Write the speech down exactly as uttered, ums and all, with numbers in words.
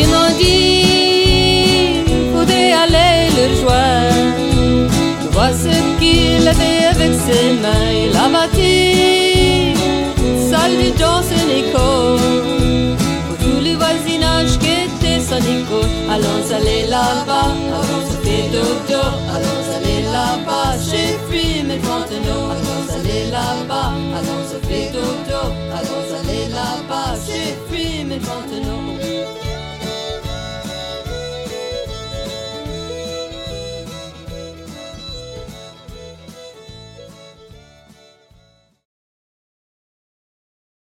Ils m'ont dit, faudrait aller le rejoindre. Vois ce qu'il a fait avec ses mains. Il a bâti salle de danse en écho pour tout le voisinage qui était son écho. Allons aller là-bas, allons se faire dodo. Allons aller là-bas, chez Freeman Fontenot. Allons aller là-bas, allons